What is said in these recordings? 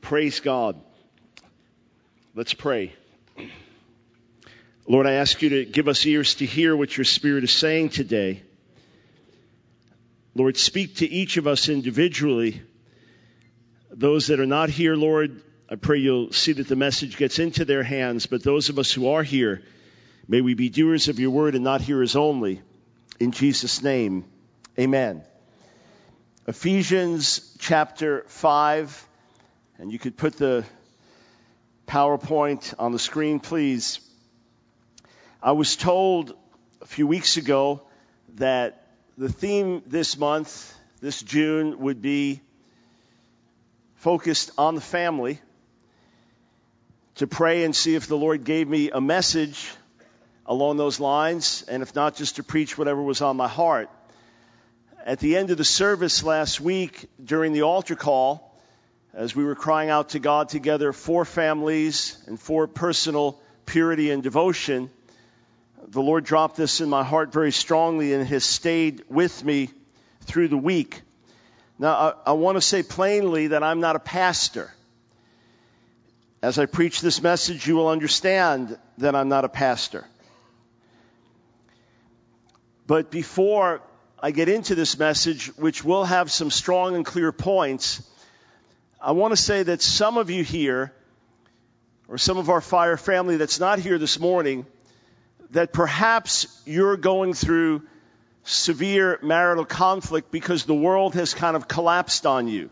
Praise God. Let's pray. Lord, I ask you to give us ears to hear what your Spirit is saying today. Lord, speak to each of us individually. Those that are not here, Lord, I pray you'll see that the message gets into their hands. But those of us who are here, may we be doers of your word and not hearers only. In Jesus' name, amen. Ephesians chapter 5. And you could put the PowerPoint on the screen, please. I was told a few weeks ago that the theme this month, this June, would be focused on the family, to pray and see if the Lord gave me a message along those lines, and if not, just to preach whatever was on my heart. At the end of the service last week, during the altar call, as we were crying out to God together for families and for personal purity and devotion, the Lord dropped this in my heart very strongly and has stayed with me through the week. Now, I want to say plainly that I'm not a pastor. As I preach this message, you will understand that I'm not a pastor. But before I get into this message, which will have some strong and clear points, I want to say that some of you here, or some of our fire family that's not here this morning, that perhaps you're going through severe marital conflict because the world has kind of collapsed on you.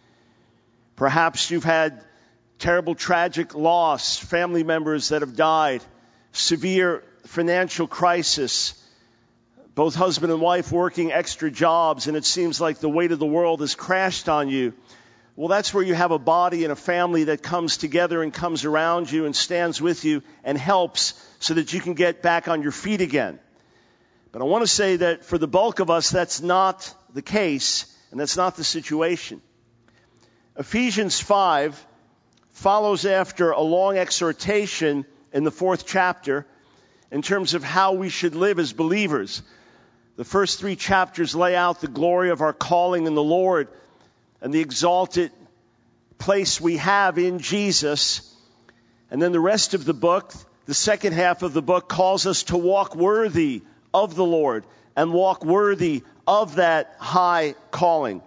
Perhaps you've had terrible, tragic loss, family members that have died, severe financial crisis, both husband and wife working extra jobs, and it seems like the weight of the world has crashed on you. Well, that's where you have a body and a family that comes together and comes around you and stands with you and helps so that you can get back on your feet again. But I want to say that for the bulk of us, that's not the case, and that's not the situation. Ephesians 5 follows after a long exhortation in the 4th chapter in terms of how we should live as believers. The first 3 chapters lay out the glory of our calling in the Lord and the exalted place we have in Jesus. And then the rest of the book, the second half of the book, calls us to walk worthy of the Lord and walk worthy of that high calling.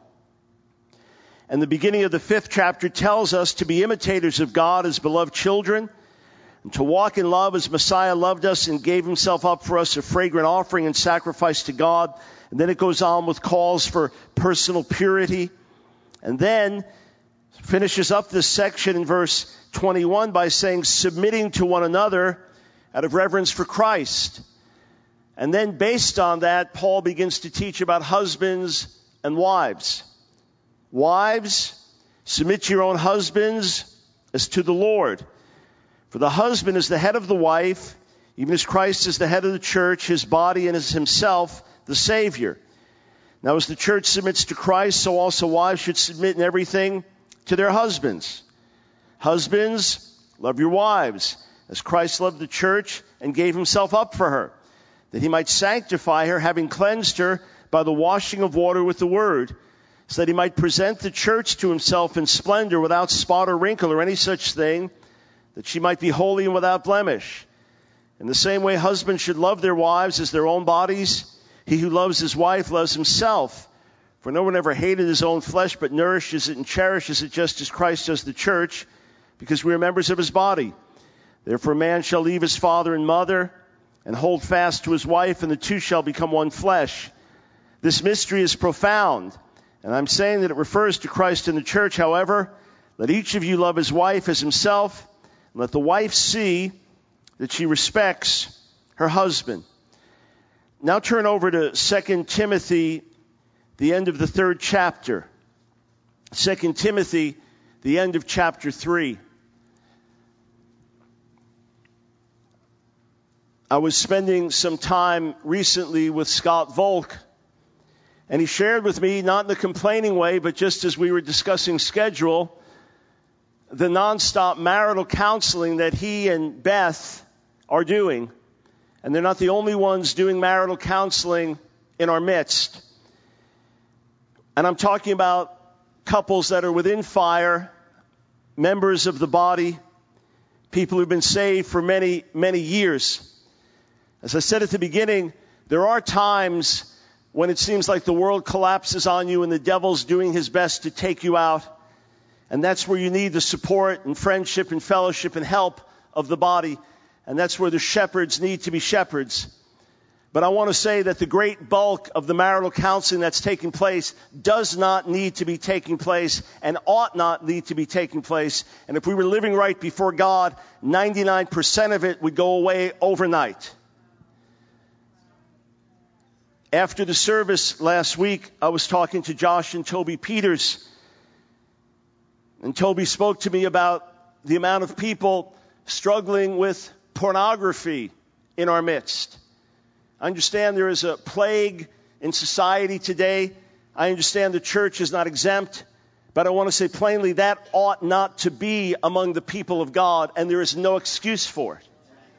And the beginning of the 5th chapter tells us to be imitators of God as beloved children, and to walk in love as Messiah loved us and gave himself up for us, a fragrant offering and sacrifice to God. And then it goes on with calls for personal purity. And then finishes up this section in verse 21 by saying, submitting to one another out of reverence for Christ. And then based on that, Paul begins to teach about husbands and wives. Wives, submit to your own husbands as to the Lord. For the husband is the head of the wife, even as Christ is the head of the church, his body, and is himself the Savior. Now, as the church submits to Christ, so also wives should submit in everything to their husbands. Husbands, love your wives, as Christ loved the church and gave himself up for her, that he might sanctify her, having cleansed her by the washing of water with the word, so that he might present the church to himself in splendor, without spot or wrinkle or any such thing, that she might be holy and without blemish. In the same way, husbands should love their wives as their own bodies. He who loves his wife loves himself. For no one ever hated his own flesh, but nourishes it and cherishes it, just as Christ does the church, because we are members of his body. Therefore a man shall leave his father and mother, and hold fast to his wife, and the two shall become one flesh. This mystery is profound, and I'm saying that it refers to Christ and the church. However, let each of you love his wife as himself, and let the wife see that she respects her husband. Now turn over to 2 Timothy, the end of the 3rd chapter. 2 Timothy, the end of chapter 3. I was spending some time recently with Scott Volk, and he shared with me, not in a complaining way, but just as we were discussing schedule, the nonstop marital counseling that he and Beth are doing. And they're not the only ones doing marital counseling in our midst. And I'm talking about couples that are within fire, members of the body, people who've been saved for many, many years. As I said at the beginning, there are times when it seems like the world collapses on you and the devil's doing his best to take you out. And that's where you need the support and friendship and fellowship and help of the body. And that's where the shepherds need to be shepherds. But I want to say that the great bulk of the marital counseling that's taking place does not need to be taking place and ought not need to be taking place. And if we were living right before God, 99% of it would go away overnight. After the service last week, I was talking to Josh and Toby Peters. And Toby spoke to me about the amount of people struggling with pornography in our midst. I understand there is a plague in society today. I understand the church is not exempt. But I want to say plainly that ought not to be among the people of God, and there is no excuse for it.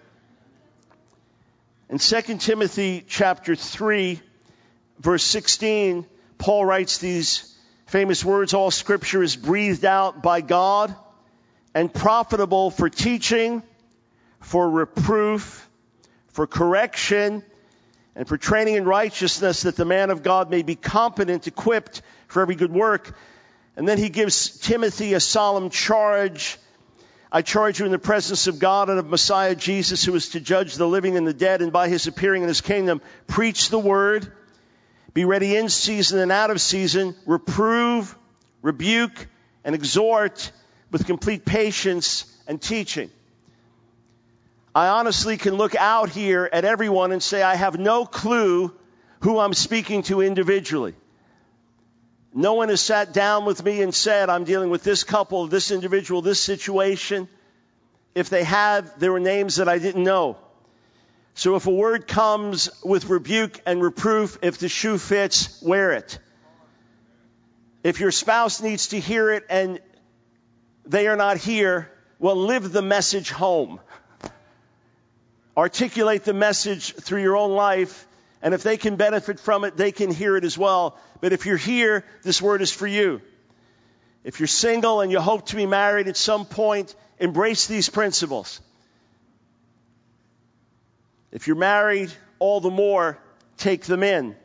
In 2 Timothy chapter 3, verse 16, Paul writes these famous words, all scripture is breathed out by God and profitable for teaching, for reproof, for correction, and for training in righteousness, that the man of God may be competent, equipped for every good work. And then he gives Timothy a solemn charge. I charge you in the presence of God and of Messiah Jesus, who is to judge the living and the dead, and by his appearing in his kingdom, preach the word. Be ready in season and out of season. Reprove, rebuke, and exhort with complete patience and teaching. I honestly can look out here at everyone and say I have no clue who I'm speaking to individually. No one has sat down with me and said, I'm dealing with this couple, this individual, this situation. If they had, there were names that I didn't know. So if a word comes with rebuke and reproof, if the shoe fits, wear it. If your spouse needs to hear it and they are not here, well, live the message home. Articulate the message through your own life, and if they can benefit from it, they can hear it as well. But if you're here, this word is for you. If you're single and you hope to be married at some point, embrace these principles. If you're married, all the more, take them in.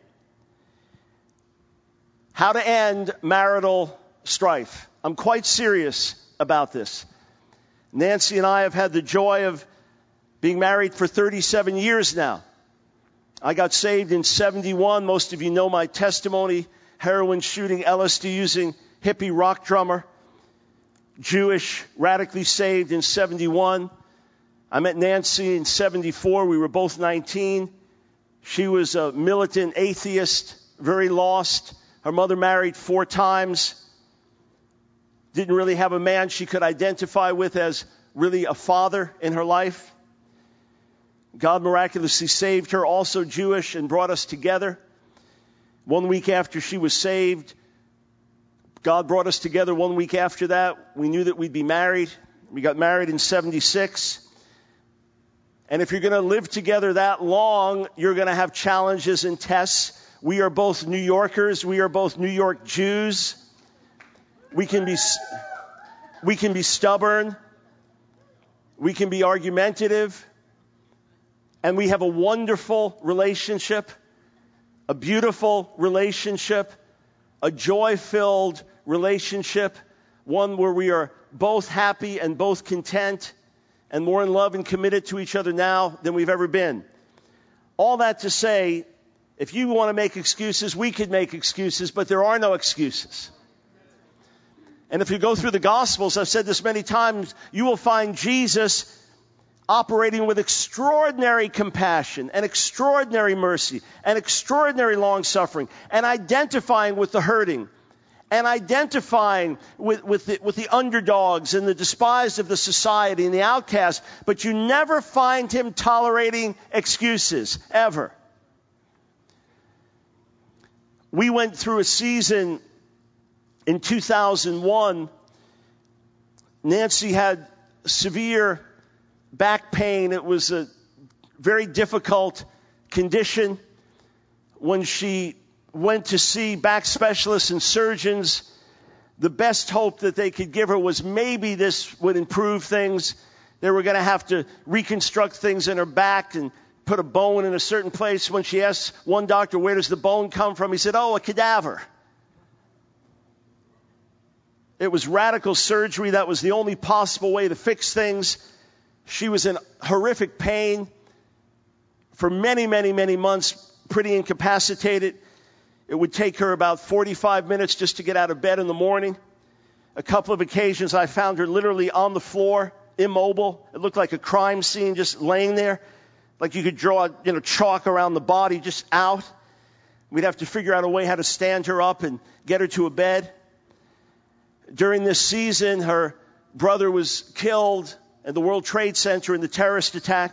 How to end marital strife. I'm quite serious about this. Nancy and I have had the joy of being married for 37 years now. I got saved in 71. Most of you know my testimony. Heroin shooting, LSD using, hippie rock drummer. Jewish, radically saved in 71. I met Nancy in 74. We were both 19. She was a militant atheist, very lost. Her mother married 4 times. Didn't really have a man she could identify with as really a father in her life. God miraculously saved her, also Jewish, and brought us together. 1 week after she was saved, God brought us together. 1 week after that, we knew that we'd be married. We got married in 76. And if you're going to live together that long, you're going to have challenges and tests. We are both New Yorkers. We are both New York Jews. We can be stubborn. We can be argumentative. And we have a wonderful relationship, a beautiful relationship, a joy-filled relationship, one where we are both happy and both content and more in love and committed to each other now than we've ever been. All that to say, if you want to make excuses, we could make excuses, but there are no excuses. And if you go through the Gospels, I've said this many times, you will find Jesus operating with extraordinary compassion and extraordinary mercy and extraordinary long-suffering and identifying with the hurting and identifying with the underdogs and the despised of the society and the outcast, but you never find him tolerating excuses, ever. We went through a season in 2001. Nancy had severe back pain. It was a very difficult condition. When she went to see back specialists and surgeons, the best hope that they could give her was maybe this would improve things. They were going to have to reconstruct things in her back and put a bone in a certain place. When she asked one doctor, where does the bone come from? He said, oh, a cadaver. It was radical surgery. That was the only possible way to fix things. She was in horrific pain for many, many, many months, pretty incapacitated. It would take her about 45 minutes just to get out of bed in the morning. A couple of occasions I found her literally on the floor, immobile. It looked like a crime scene, just laying there. Like you could draw, chalk around the body, just out. We'd have to figure out a way how to stand her up and get her to a bed. During this season, her brother was killed at the World Trade Center in the terrorist attack.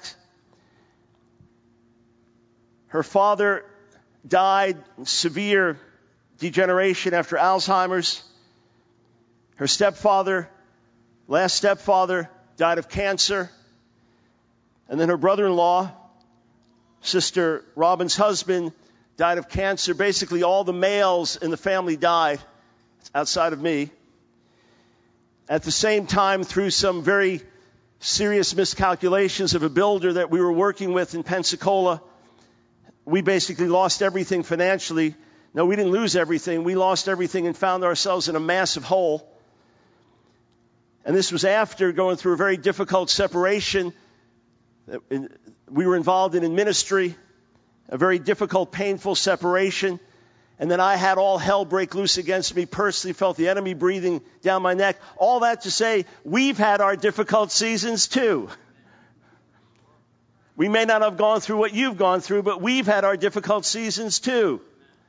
Her father died in severe degeneration after Alzheimer's. Her last stepfather, died of cancer. And then her brother-in-law, Sister Robin's husband, died of cancer. Basically, all the males in the family died outside of me. At the same time, through some very serious miscalculations of a builder that we were working with in Pensacola, we basically lost everything financially. No, we didn't lose everything. We lost everything and found ourselves in a massive hole. And this was after going through a very difficult separation that we were involved in ministry, a very difficult, painful separation. And then I had all hell break loose against me personally, felt the enemy breathing down my neck. All that to say, we've had our difficult seasons too. We may not have gone through what you've gone through, but we've had our difficult seasons too.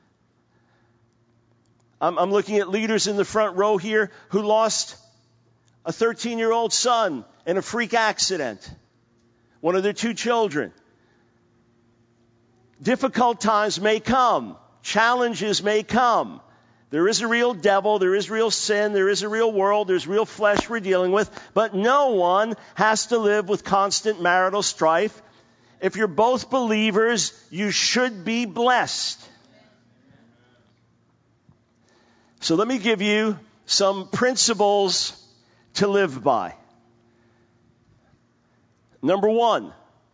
I'm looking at leaders in the front row here who lost a 13-year-old son in a freak accident, one of their 2 children. Difficult times may come. Challenges may come. There is a real devil. There is real sin. There is a real world. There's real flesh we're dealing with. But no one has to live with constant marital strife. If you're both believers, you should be blessed. So let me give you some principles to live by. Number 1.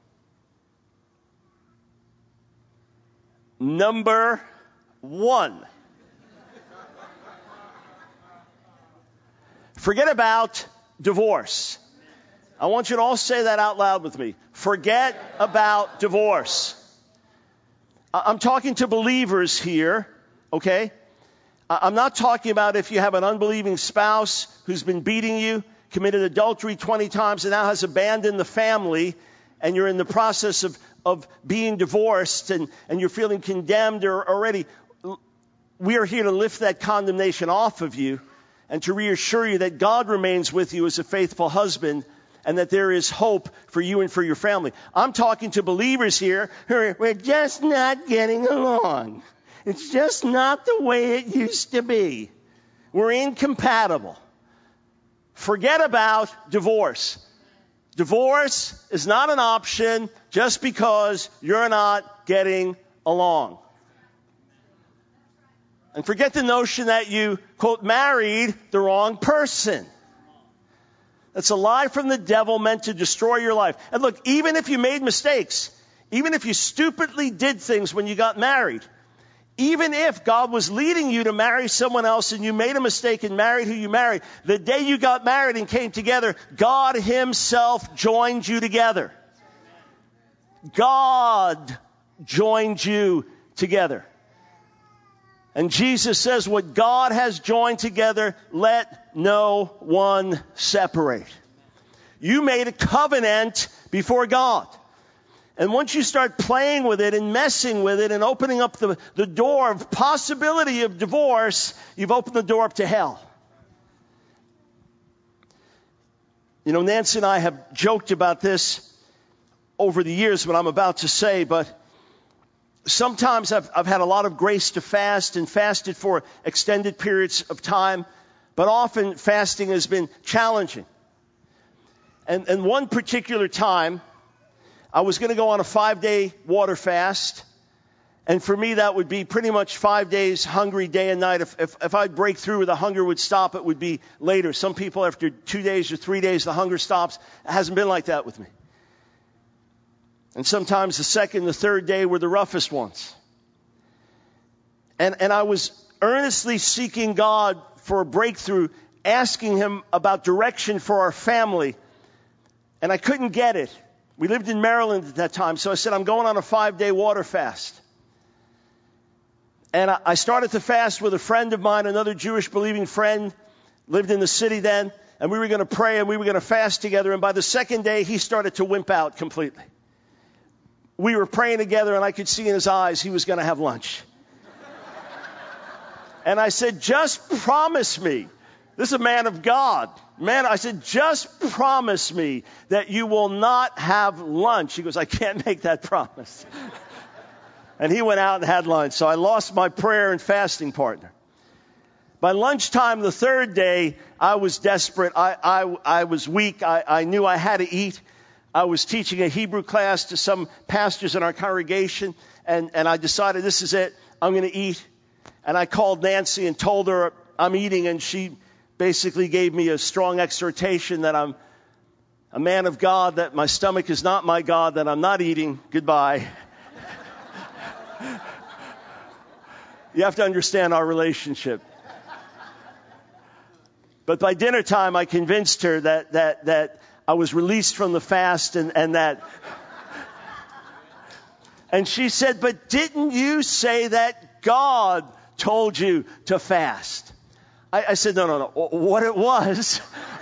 Forget about divorce. I want you to all say that out loud with me. Forget about divorce. I'm talking to believers here, okay? I'm not talking about if you have an unbelieving spouse who's been beating you, committed adultery 20 times, and now has abandoned the family, and you're in the process of being divorced, and you're feeling condemned or already. We are here to lift that condemnation off of you and to reassure you that God remains with you as a faithful husband and that there is hope for you and for your family. I'm talking to believers here who are, we're just not getting along. It's just not the way it used to be. We're incompatible. Forget about divorce. Divorce is not an option just because you're not getting along. And forget the notion that you, quote, married the wrong person. That's a lie from the devil meant to destroy your life. And look, even if you made mistakes, even if you stupidly did things when you got married, even if God was leading you to marry someone else and you made a mistake and married who you married, the day you got married and came together, God himself joined you together. God joined you together. And Jesus says, what God has joined together, let no one separate. You made a covenant before God. And once you start playing with it and messing with it and opening up the door of possibility of divorce, you've opened the door up to hell. You know, Nancy and I have joked about this over the years, what I'm about to say, but sometimes I've had a lot of grace to fast and fasted for extended periods of time, but often fasting has been challenging. And one particular time, I was going to go on a 5-day water fast, And for me, that would be pretty much 5 days hungry day and night. If I'd break through where the hunger would stop, it would be later. Some people, after 2 days or 3 days, the hunger stops. It hasn't been like that with me. And sometimes the second, the third day were the roughest ones. And I was earnestly seeking God for a breakthrough, asking him about direction for our family. And I couldn't get it. We lived in Maryland at that time, so I said, I'm going on a 5-day water fast. And I started to fast with a friend of mine, another Jewish believing friend, lived in the city then, and we were going to pray and we were going to fast together. And by the second day, he started to wimp out completely. We were praying together, and I could see in his eyes he was going to have lunch. And I said, just promise me. This is a man of God. Man, I said, just promise me that you will not have lunch. He goes, I can't make that promise. And he went out and had lunch. So I lost my prayer and fasting partner. By lunchtime the third day, I was desperate. I was weak. I knew I had to eat. I was teaching a Hebrew class to some pastors in our congregation. And I decided, this is it. I'm going to eat. And I called Nancy and told her I'm eating. And she basically gave me a strong exhortation that I'm a man of God, that my stomach is not my God, that I'm not eating. Goodbye. You have to understand our relationship. But by dinner time, I convinced her that I was released from the fast and that. And she said, but didn't you say that God told you to fast? I said, no. What it was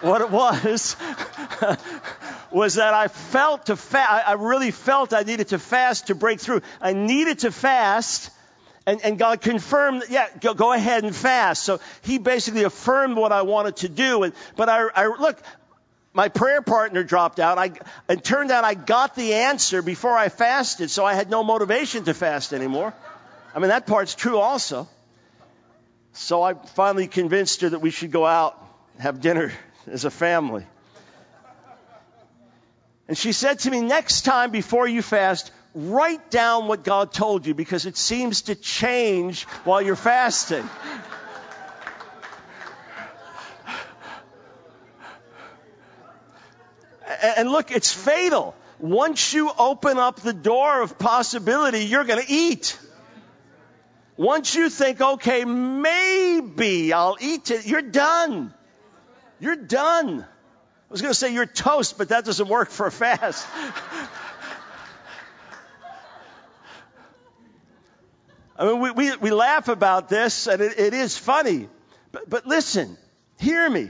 was that I felt I really felt I needed to fast to break through. I needed to fast. And God confirmed, go ahead and fast. So he basically affirmed what I wanted to do. But I look, my prayer partner dropped out. It turned out I got the answer before I fasted, so I had no motivation to fast anymore. I mean, that part's true also. So I finally convinced her that we should go out and have dinner as a family. And she said to me, next time before you fast, write down what God told you, because it seems to change while you're fasting. And look, it's fatal. Once you open up the door of possibility, you're going to eat. Once you think, okay, maybe I'll eat it, you're done. You're done. I was going to say you're toast, but that doesn't work for a fast. I mean, we laugh about this, and it is funny. But listen, hear me.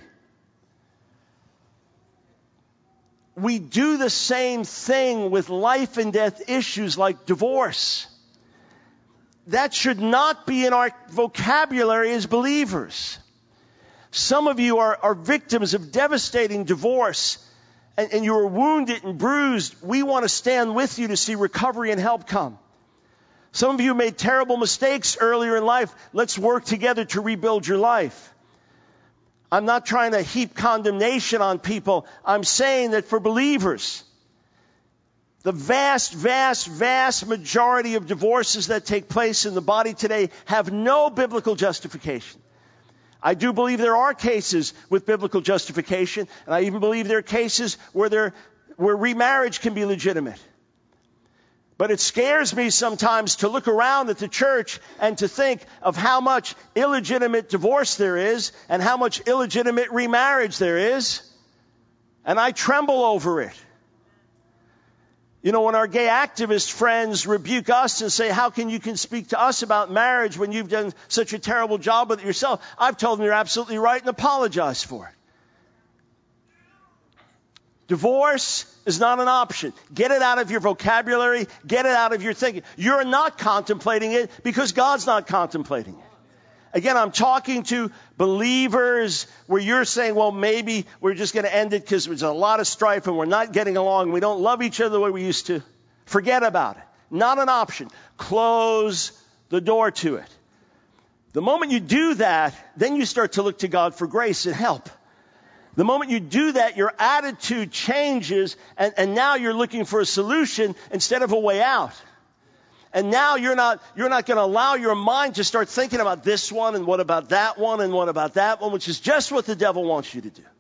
We do the same thing with life and death issues like divorce. That should not be in our vocabulary as believers. Some of you are victims of devastating divorce, and you are wounded and bruised. We want to stand with you to see recovery and help come. Some of you made terrible mistakes earlier in life. Let's work together to rebuild your life. I'm not trying to heap condemnation on people. I'm saying that for believers, the vast, vast, vast majority of divorces that take place in the body today have no biblical justification. I do believe there are cases with biblical justification, and I even believe there are cases where remarriage can be legitimate. But it scares me sometimes to look around at the church and to think of how much illegitimate divorce there is and how much illegitimate remarriage there is. And I tremble over it. You know, when our gay activist friends rebuke us and say, how can you speak to us about marriage when you've done such a terrible job with it yourself? I've told them you're absolutely right and apologize for it. Divorce is not an option. Get it out of your vocabulary. Get it out of your thinking. You're not contemplating it because God's not contemplating it. Again, I'm talking to believers where you're saying, well, maybe we're just going to end it because there's a lot of strife and we're not getting along. We don't love each other the way we used to. Forget about it. Not an option. Close the door to it. The moment you do that, then you start to look to God for grace and help. The moment you do that, your attitude changes, and now you're looking for a solution instead of a way out. And now you're not going to allow your mind to start thinking about this one and what about that one and what about that one, which is just what the devil wants you to do.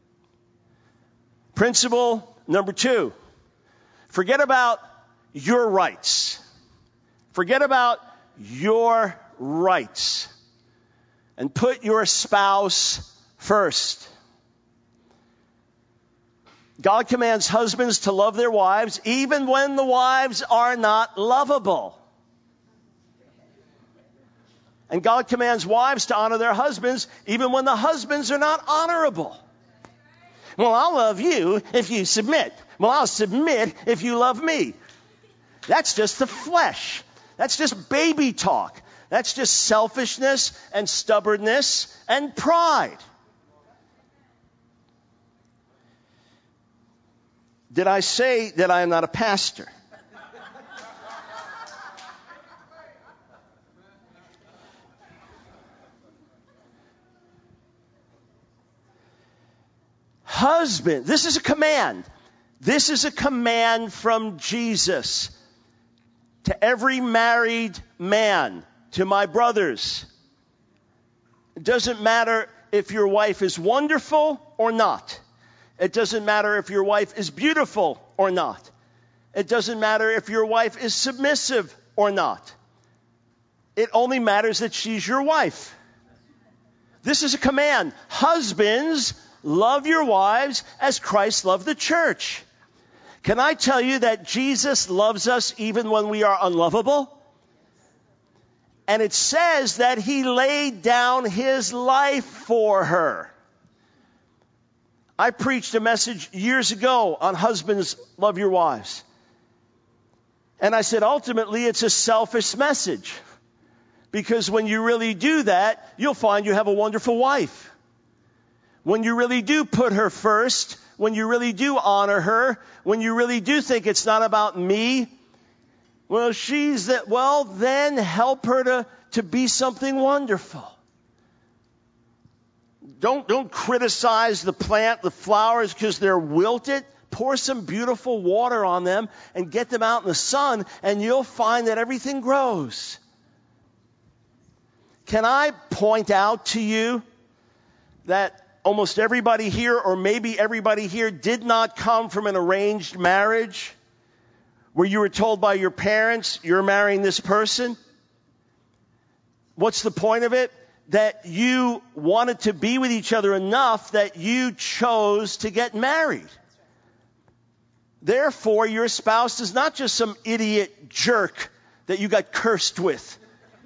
Principle number 2, forget about your rights. Forget about your rights and put your spouse first. God commands husbands to love their wives even when the wives are not lovable. And God commands wives to honor their husbands even when the husbands are not honorable. Well, I'll love you if you submit. Well, I'll submit if you love me. That's just the flesh. That's just baby talk. That's just selfishness and stubbornness and pride. Did I say that I am not a pastor? Husband, this is a command. This is a command from Jesus to every married man, to my brothers. It doesn't matter if your wife is wonderful or not. It doesn't matter if your wife is beautiful or not. It doesn't matter if your wife is submissive or not. It only matters that she's your wife. This is a command. Husbands, love your wives as Christ loved the church. Can I tell you that Jesus loves us even when we are unlovable? And it says that he laid down his life for her. I preached a message years ago on husbands, love your wives. And I said, ultimately, it's a selfish message. Because when you really do that, you'll find you have a wonderful wife. When you really do put her first, when you really do honor her, when you really do think it's not about me, well, then help her to be something wonderful. Don't criticize the plant, the flowers, because they're wilted. Pour some beautiful water on them and get them out in the sun, and you'll find that everything grows. Can I point out to you that almost everybody here, or maybe everybody here, did not come from an arranged marriage where you were told by your parents, you're marrying this person? What's the point of it? That you wanted to be with each other enough that you chose to get married. Therefore, your spouse is not just some idiot jerk that you got cursed with.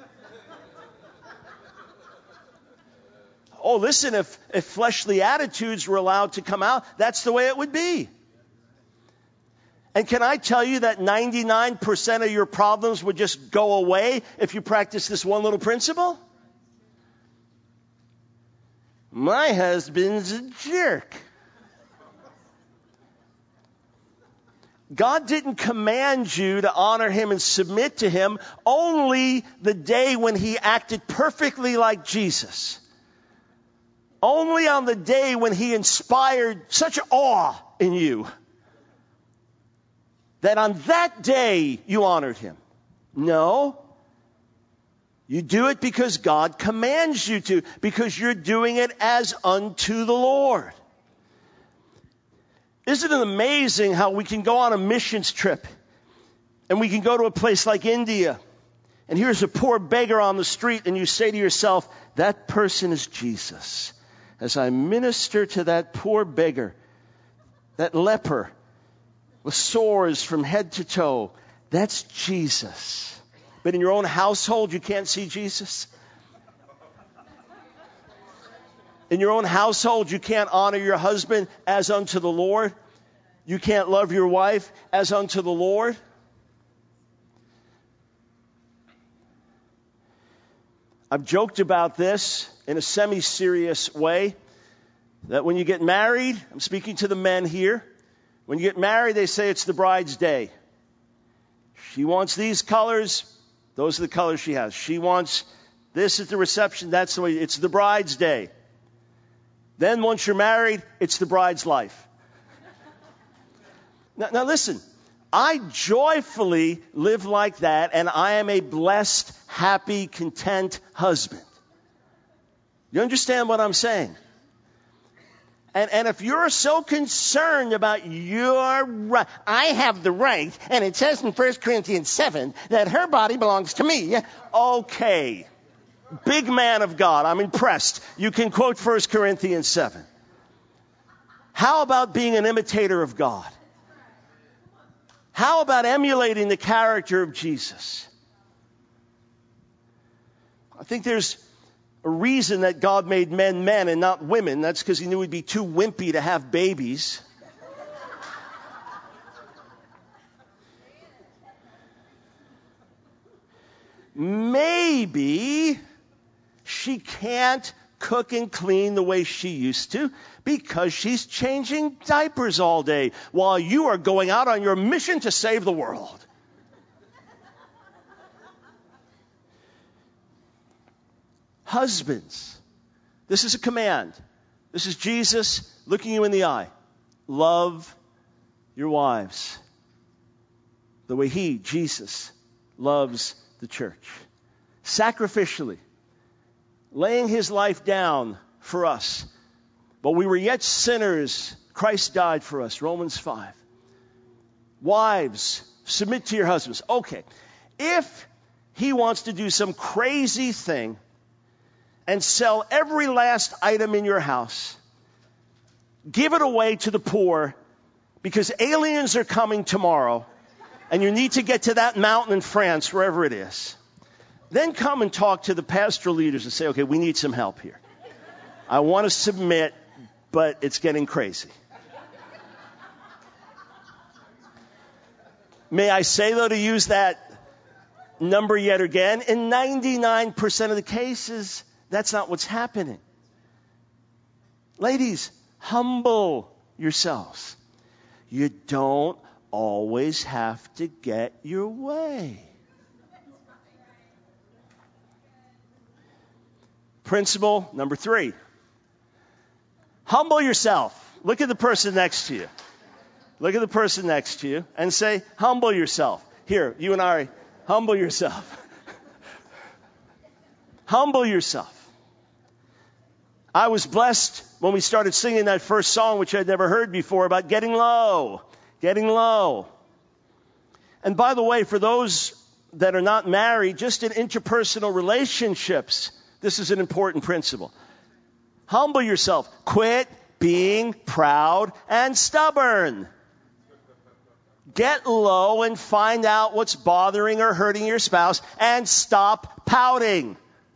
Oh, listen, if fleshly attitudes were allowed to come out, that's the way it would be. And can I tell you that 99% of your problems would just go away if you practice this one little principle? My husband's a jerk. God didn't command you to honor him and submit to him only the day when he acted perfectly like Jesus. Only on the day when he inspired such awe in you that on that day you honored him. No. You do it because God commands you to, because you're doing it as unto the Lord. Isn't it amazing how we can go on a missions trip and we can go to a place like India and here's a poor beggar on the street and you say to yourself, that person is Jesus. As I minister to that poor beggar, that leper with sores from head to toe, that's Jesus. But in your own household, you can't see Jesus? In your own household, you can't honor your husband as unto the Lord? You can't love your wife as unto the Lord? I've joked about this in a semi-serious way, that when you get married, I'm speaking to the men here, when you get married, they say it's the bride's day. She wants these colors, those are the colors she has. She wants this at the reception, that's the way, it's the bride's day. Then once you're married, it's the bride's life. Now listen, I joyfully live like that, and I am a blessed, happy, content husband. You understand what I'm saying? And if you're so concerned about your right, I have the right, and it says in 1 Corinthians 7 that her body belongs to me. Okay. Big man of God, I'm impressed. You can quote 1 Corinthians 7. How about being an imitator of God? How about emulating the character of Jesus? I think there's a reason that God made men men and not women. That's because he knew we'd be too wimpy to have babies. Maybe she can't cook and clean the way she used to because she's changing diapers all day while you are going out on your mission to save the world. Husbands, this is a command. This is Jesus looking you in the eye. Love your wives the way he, Jesus, loves the church. Sacrificially, laying his life down for us. But we were yet sinners. Christ died for us. Romans 5. Wives, submit to your husbands. Okay, if he wants to do some crazy thing and sell every last item in your house, give it away to the poor because aliens are coming tomorrow and you need to get to that mountain in France, wherever it is, then come and talk to the pastoral leaders and say, okay, we need some help here. I want to submit, but it's getting crazy. May I say, though, to use that number yet again, in 99% of the cases, that's not what's happening. Ladies, humble yourselves. You don't always have to get your way. Principle number 3. Humble yourself. Look at the person next to you. Look at the person next to you and say, humble yourself. Here, you and I, humble yourself. Humble yourself. I was blessed when we started singing that first song, which I'd never heard before, about getting low. Getting low. And by the way, for those that are not married, just in interpersonal relationships, this is an important principle. Humble yourself. Quit being proud and stubborn. Get low and find out what's bothering or hurting your spouse and stop pouting.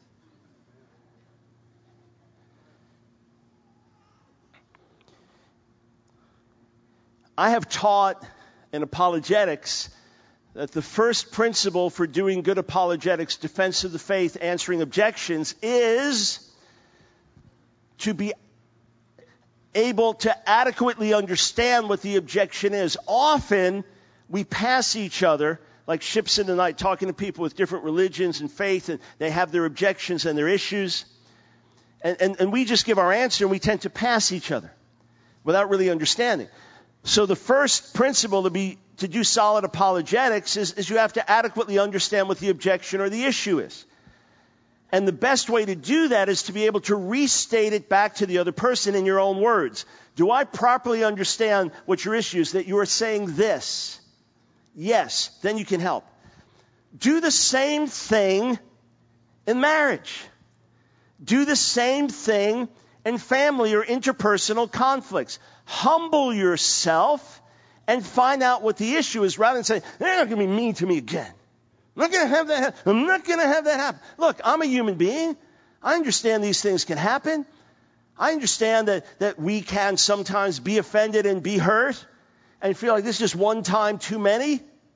I have taught in apologetics that the first principle for doing good apologetics, defense of the faith, answering objections, is to be able to adequately understand what the objection is. Often, we pass each other like ships in the night, talking to people with different religions and faith, and they have their objections and their issues. And we just give our answer, and we tend to pass each other without really understanding. So the first principle to do solid apologetics is you have to adequately understand what the objection or the issue is. And the best way to do that is to be able to restate it back to the other person in your own words. Do I properly understand what your issue is, that you are saying this? Yes, then you can help. Do the same thing in marriage. Do the same thing in family or interpersonal conflicts. Humble yourself and find out what the issue is rather than say, they're not going to be mean to me again. I'm not going to have that happen. I'm not going to have that happen. Look, I'm a human being. I understand these things can happen. I understand that we can sometimes be offended and be hurt and feel like this is just one time too many.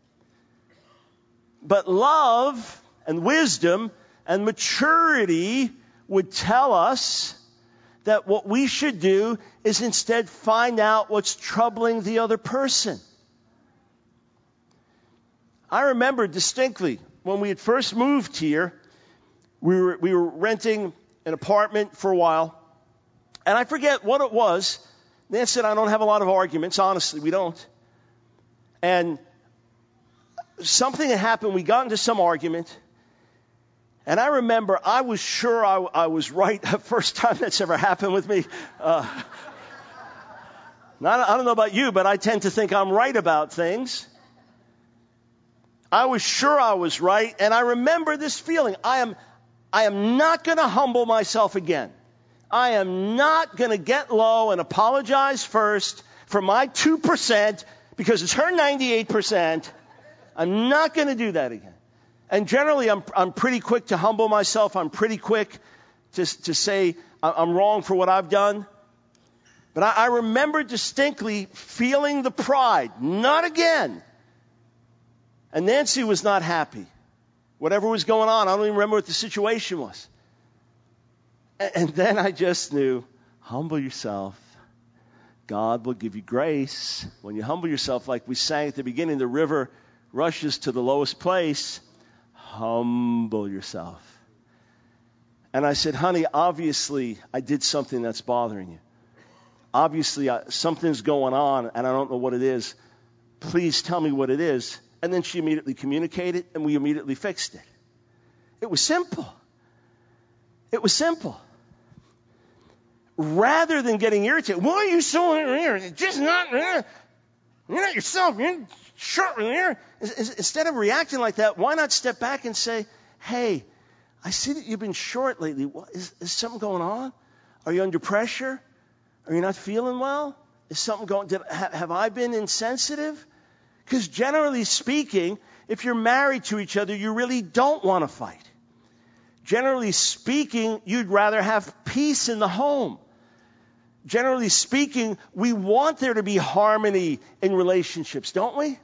But love and wisdom and maturity would tell us that what we should do is instead find out what's troubling the other person. I remember distinctly when we had first moved here, we were renting an apartment for a while, and I forget what it was. Nancy said, I don't have a lot of arguments. Honestly, we don't. And something had happened. We got into some argument. And I remember I was sure I was right the first time that's ever happened with me. I don't know about you, but I tend to think I'm right about things. I was sure I was right, and I remember this feeling. I am not going to humble myself again. I am not going to get low and apologize first for my 2% because it's her 98%. I'm not going to do that again. And generally, I'm pretty quick to humble myself. I'm pretty quick to say I'm wrong for what I've done. But I remember distinctly feeling the pride. Not again. And Nancy was not happy. Whatever was going on, I don't even remember what the situation was. And then I just knew, humble yourself. God will give you grace. When you humble yourself, like we sang at the beginning, the river rushes to the lowest place. Humble yourself. And I said, honey, obviously I did something that's bothering you. Obviously something's going on and I don't know what it is. Please tell me what it is. And then she immediately communicated and we immediately fixed it. It was simple. It was simple. Rather than getting irritated, why are you so irritated? Just not, you're not yourself, you're short here. Instead of reacting like that, why not step back and say, hey, I see that you've been short lately. What, is something going on? Are you under pressure? Are you not feeling well? Is something going, have I been insensitive? Because generally speaking, if you're married to each other, you really don't want to fight. Generally speaking, you'd rather have peace in the home. Generally speaking, we want there to be harmony in relationships, don't we?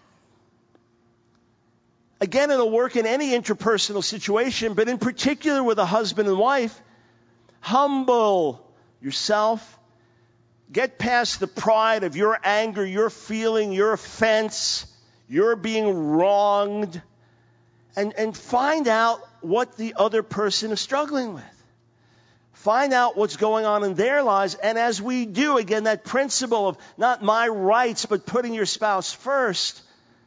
Again, it'll work in any interpersonal situation, but in particular with a husband and wife, humble yourself. Get past the pride of your anger, your feeling, your offense, your being wronged, and find out what the other person is struggling with. Find out what's going on in their lives. And as we do, again, that principle of not my rights, but putting your spouse first,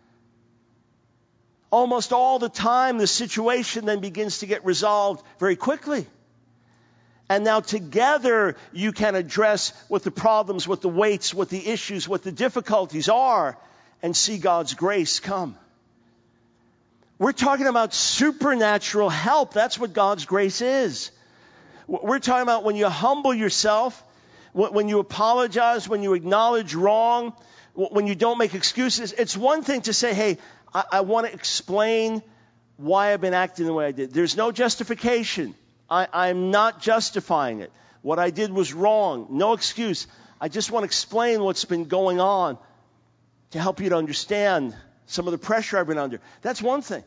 almost all the time, the situation then begins to get resolved very quickly. And now together you can address what the problems, what the weights, what the issues, what the difficulties are, and see God's grace come. We're talking about supernatural help. That's what God's grace is. We're talking about when you humble yourself, when you apologize, when you acknowledge wrong, when you don't make excuses. It's one thing to say, hey, I want to explain why I've been acting the way I did. There's no justification. I'm not justifying it. What I did was wrong. No excuse. I just want to explain what's been going on to help you to understand some of the pressure I've been under. That's one thing.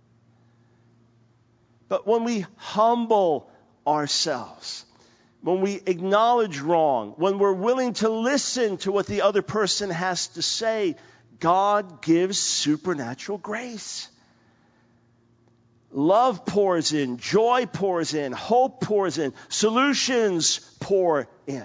But when we humble ourselves, when we acknowledge wrong, when we're willing to listen to what the other person has to say, God gives supernatural grace. Love pours in, joy pours in, hope pours in, solutions pour in.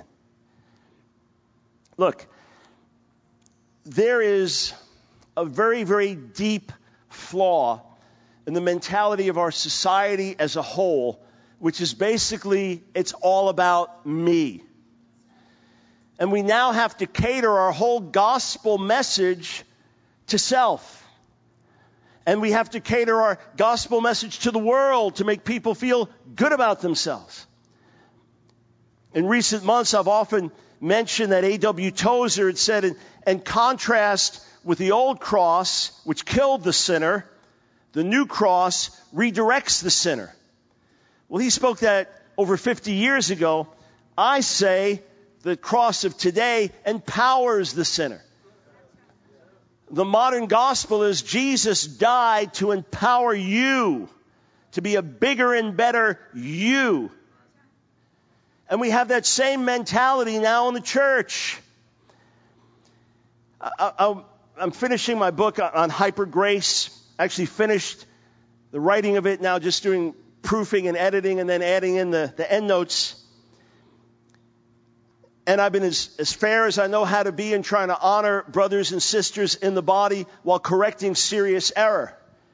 Look, there is a very, very deep flaw in the mentality of our society as a whole, which is basically, it's all about me. And we now have to cater our whole gospel message to self. And we have to cater our gospel message to the world to make people feel good about themselves. In recent months, I've often mentioned that A.W. Tozer had said, in contrast with the old cross, which killed the sinner, the new cross redirects the sinner. Well, he spoke that over 50 years ago. I say the cross of today empowers the sinner. The modern gospel is Jesus died to empower you to be a bigger and better you. And we have that same mentality now in the church. I'm finishing my book on hyper grace. I actually finished the writing of it, now just doing proofing and editing and then adding in the end notes. And I've been as fair as I know how to be in trying to honor brothers and sisters in the body while correcting serious error.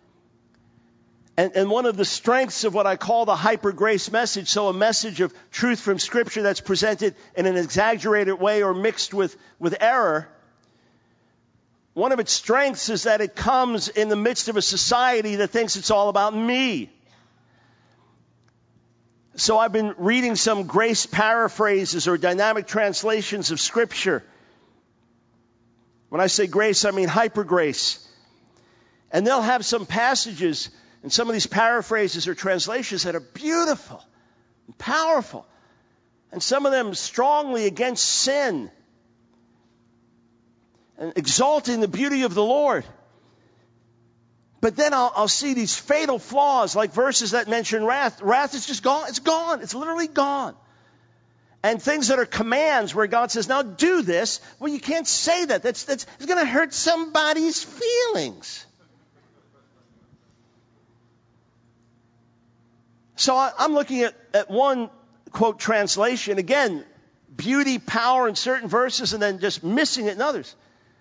And one of the strengths of what I call the hyper grace message, so a message of truth from Scripture that's presented in an exaggerated way or mixed with error, one of its strengths is that it comes in the midst of a society that thinks it's all about me. So I've been reading some grace paraphrases or dynamic translations of Scripture. When I say grace, I mean hyper grace. And they'll have some passages, and some of these paraphrases or translations that are beautiful and powerful. And some of them strongly against sin and exalting the beauty of the Lord. But then I'll see these fatal flaws, like verses that mention wrath. Wrath is just gone. It's gone. It's literally gone. And things that are commands where God says, now do this. Well, you can't say that. It's going to hurt somebody's feelings. So I'm looking at one, quote, translation. Again, beauty, power in certain verses, and then just missing it in others.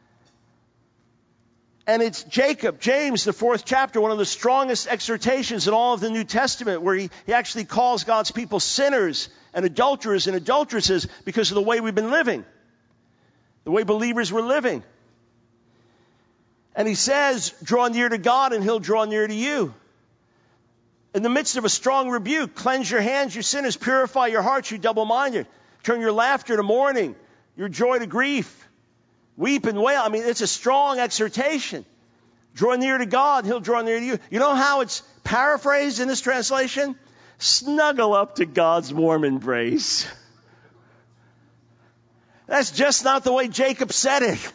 And it's James, the 4th chapter, one of the strongest exhortations in all of the New Testament, where he actually calls God's people sinners and adulterers and adulteresses because of the way we've been living, the way believers were living. And he says, draw near to God and he'll draw near to you. In the midst of a strong rebuke, cleanse your hands, you sinners, purify your hearts, you double-minded. Turn your laughter to mourning, your joy to grief. Weep and wail. I mean, it's a strong exhortation. Draw near to God, he'll draw near to you. You know how it's paraphrased in this translation? Snuggle up to God's warm embrace. That's just not the way Jacob said it.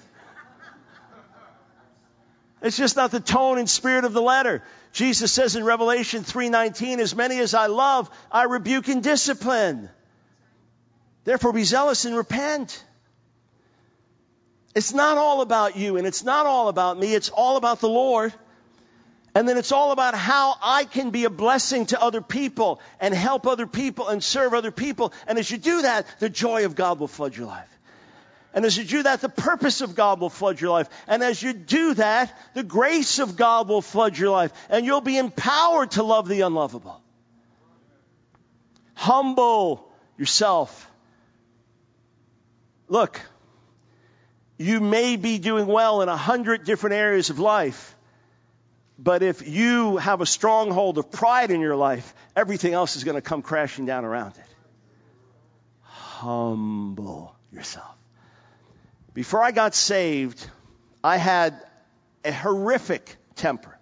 It's just not the tone and spirit of the letter. Jesus says in Revelation 3:19, as many as I love, I rebuke and discipline. Therefore be zealous and repent. It's not all about you and it's not all about me. It's all about the Lord. And then it's all about how I can be a blessing to other people and help other people and serve other people. And as you do that, the joy of God will flood your life. And as you do that, the purpose of God will flood your life. And as you do that, the grace of God will flood your life. And you'll be empowered to love the unlovable. Humble yourself. Look, you may be doing well in 100 different areas of life, but if you have a stronghold of pride in your life, everything else is going to come crashing down around it. Humble yourself. Before I got saved, I had a horrific temper.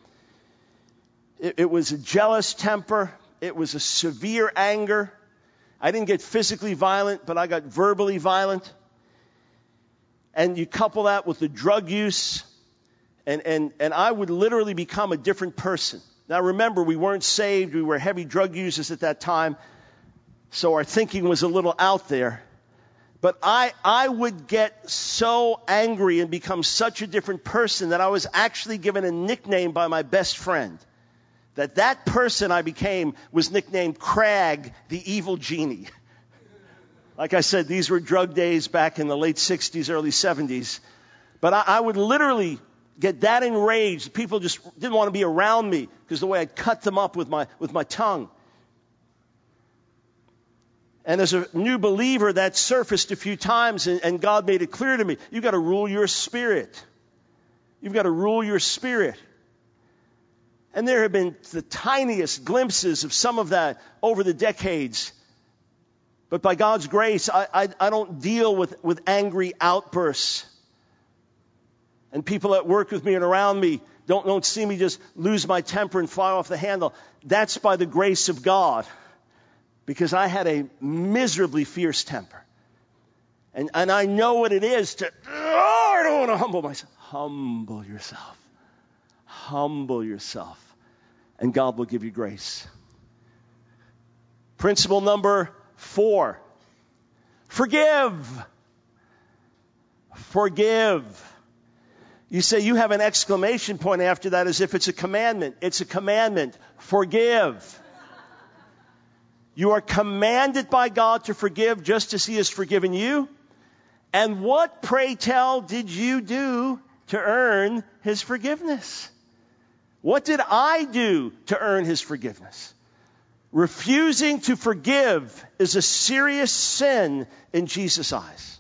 It was a jealous temper. It was a severe anger. I didn't get physically violent, but I got verbally violent. And you couple that with the drug use, and I would literally become a different person. Now remember, we weren't saved. We were heavy drug users at that time, so our thinking was a little out there. But I would get so angry and become such a different person that I was actually given a nickname by my best friend. That person I became was nicknamed Crag, the evil genie. Like I said, these were drug days back in the late 60s, early 70s. But I would literally get that enraged. People just didn't want to be around me because the way I'd cut them up with my tongue. And as a new believer, that surfaced a few times, and God made it clear to me, you've got to rule your spirit. You've got to rule your spirit. And there have been the tiniest glimpses of some of that over the decades. But by God's grace, I don't deal with angry outbursts. And people that work with me and around me don't see me just lose my temper and fly off the handle. That's by the grace of God. Because I had a miserably fierce temper. And I know what it is to, I don't want to humble myself. Humble yourself. Humble yourself. And God will give you grace. Principle number 4. Forgive. Forgive. You say you have an exclamation point after that as if it's a commandment. It's a commandment. Forgive. You are commanded by God to forgive just as he has forgiven you. And what, pray tell, did you do to earn his forgiveness? What did I do to earn his forgiveness? Refusing to forgive is a serious sin in Jesus' eyes.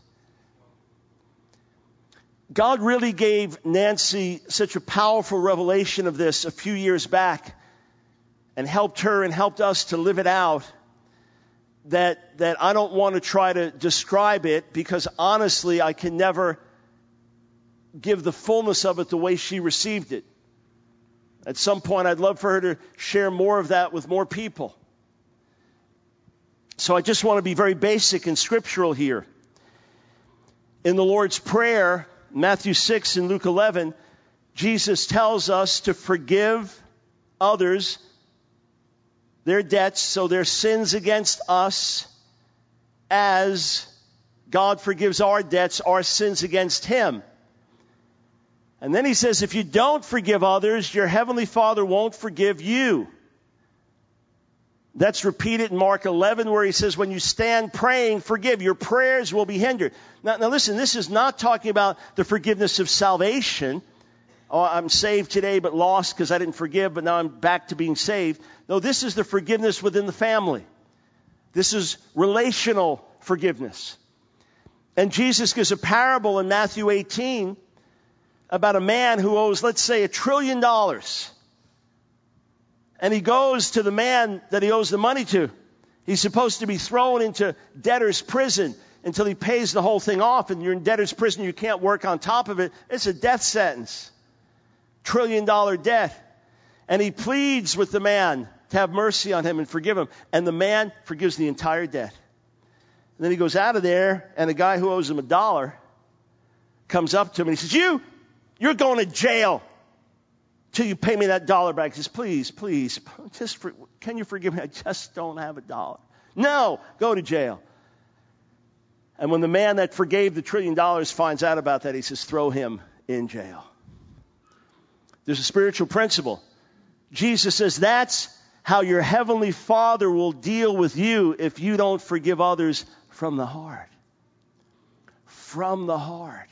God really gave Nancy such a powerful revelation of this a few years back and helped her and helped us to live it out that I don't want to try to describe it, because honestly I can never give the fullness of it the way she received it. At some point I'd love for her to share more of that with more people. So I just want to be very basic and scriptural here. In the Lord's Prayer, Matthew 6 and Luke 11, Jesus tells us to forgive others their debts, so their sins against us, as God forgives our debts, our sins against him. And then he says, if you don't forgive others, your heavenly Father won't forgive you. That's repeated in Mark 11, where he says, when you stand praying, forgive. Your prayers will be hindered. Now listen, this is not talking about the forgiveness of salvation. Oh, I'm saved today but lost because I didn't forgive, but now I'm back to being saved. No, this is the forgiveness within the family. This is relational forgiveness. And Jesus gives a parable in Matthew 18 about a man who owes, let's say, $1 trillion. And he goes to the man that he owes the money to. He's supposed to be thrown into debtor's prison until he pays the whole thing off. And you're in debtor's prison, you can't work on top of it. It's a death sentence. $1 trillion debt. And he pleads with the man to have mercy on him and forgive him. And the man forgives the entire debt. And then he goes out of there, and a guy who owes him $1 comes up to him and he says, you're going to jail till you pay me that $1 back. He says, please, can you forgive me? I just don't have $1. No, go to jail. And when the man that forgave the $1 trillion finds out about that, he says, throw him in jail. There's a spiritual principle. Jesus says that's how your heavenly Father will deal with you if you don't forgive others from the heart. From the heart.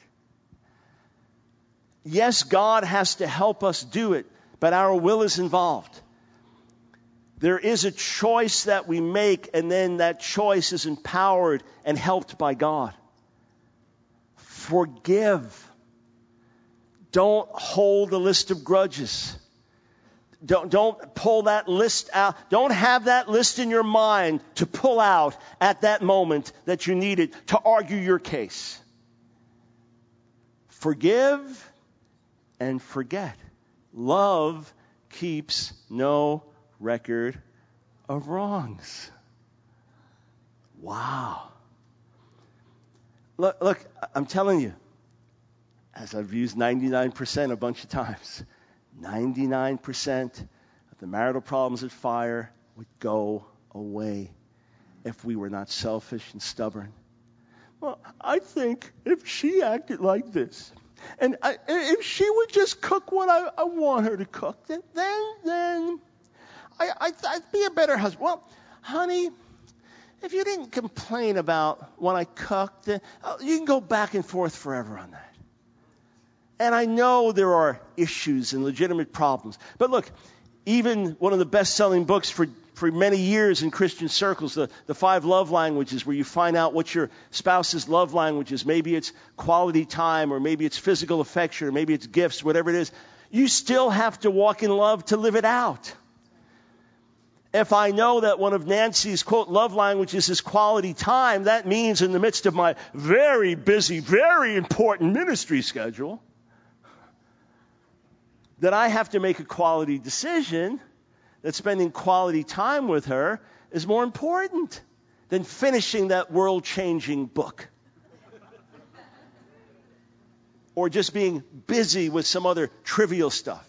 Yes, God has to help us do it, but our will is involved. There is a choice that we make, and then that choice is empowered and helped by God. Forgive. Don't hold a list of grudges. Don't pull that list out. Don't have that list in your mind to pull out at that moment that you need it to argue your case. Forgive and forget. Love keeps no record of wrongs. Wow. Look, I'm telling you, as I've used 99% a bunch of times, 99% of the marital problems at Fire would go away if we were not selfish and stubborn. Well, I think if she acted like this, and if she would just cook what I want her to cook, then I'd be a better husband. Well, honey, if you didn't complain about when I cooked, then you can go back and forth forever on that. And I know there are issues and legitimate problems. But look, even one of the best-selling books for many years in Christian circles, the 5 love languages, where you find out what your spouse's love language is. Maybe it's quality time, or maybe it's physical affection, or maybe it's gifts, whatever it is. You still have to walk in love to live it out. If I know that one of Nancy's, quote, love languages is quality time, that means in the midst of my very busy, very important ministry schedule, that I have to make a quality decision that spending quality time with her is more important than finishing that world-changing book. Or just being busy with some other trivial stuff.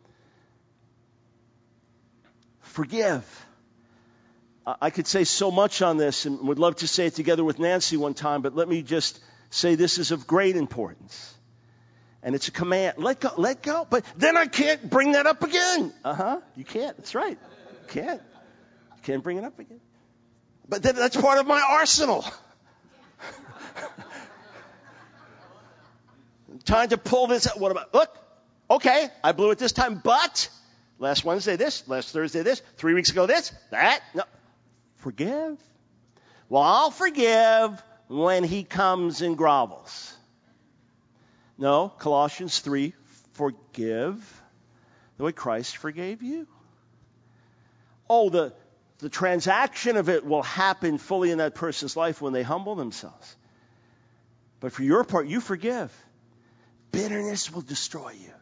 Forgive. I could say so much on this and would love to say it together with Nancy one time, but let me just say this is of great importance. And it's a command. Let go. But then I can't bring that up again. You can't. That's right. You can't bring it up again. But then that's part of my arsenal. Trying to pull this out. What about, look, okay, I blew it this time, but last Wednesday this, last Thursday this, 3 weeks ago this, that. No. Forgive. Well, I'll forgive when he comes and grovels. No, Colossians 3, forgive the way Christ forgave you. Oh, the transaction of it will happen fully in that person's life when they humble themselves. But for your part, you forgive. Bitterness will destroy you.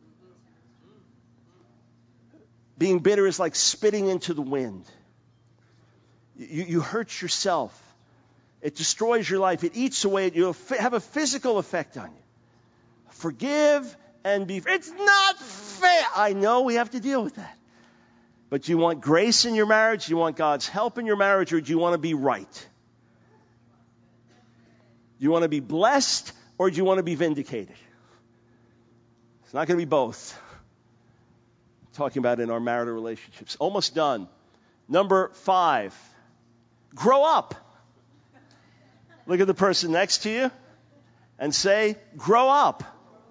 Being bitter is like spitting into the wind. You hurt yourself. It destroys your life. It eats away. You'll have a physical effect on you. Forgive and be. It's not fair. I know we have to deal with that. But do you want grace in your marriage? Do you want God's help in your marriage? Or do you want to be right? Do you want to be blessed? Or do you want to be vindicated? It's not going to be both. I'm talking about in our marital relationships. Almost done. Number 5. Grow up. Look at the person next to you and say, grow up.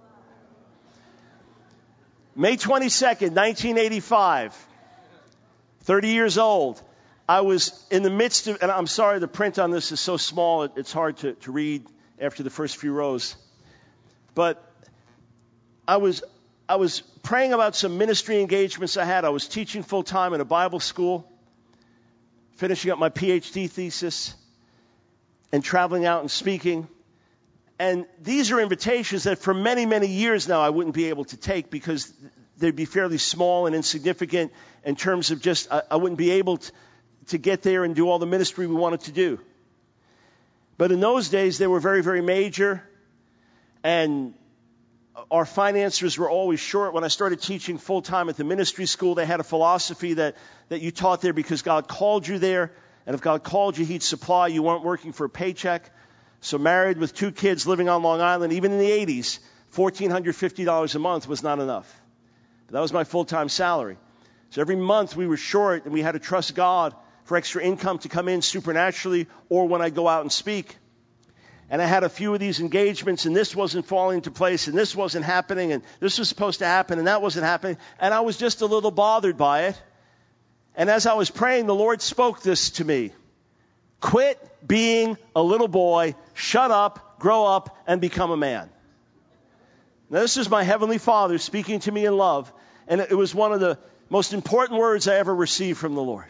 May 22nd, 1985, 30 years old. I was in the midst of, and I'm sorry, the print on this is so small, it's hard to read after the first few rows. But I was praying about some ministry engagements I had. I was teaching full time in a Bible school, finishing up my PhD thesis, and traveling out and speaking. And these are invitations that for many, many years now I wouldn't be able to take because they'd be fairly small and insignificant in terms of just, I wouldn't be able to get there and do all the ministry we wanted to do. But in those days, they were very, very major, and our financiers were always short. When I started teaching full-time at the ministry school, they had a philosophy that you taught there because God called you there, and if God called you, He'd supply. You weren't working for a paycheck. So married with 2 kids living on Long Island, even in the 80s, $1,450 a month was not enough. But that was my full-time salary. So every month we were short, and we had to trust God for extra income to come in supernaturally or when I go out and speak. And I had a few of these engagements, and this wasn't falling into place, and this wasn't happening, and this was supposed to happen, and that wasn't happening. And I was just a little bothered by it. And as I was praying, the Lord spoke this to me. Quit being a little boy, shut up, grow up, and become a man. Now, this is my Heavenly Father speaking to me in love, and it was one of the most important words I ever received from the Lord.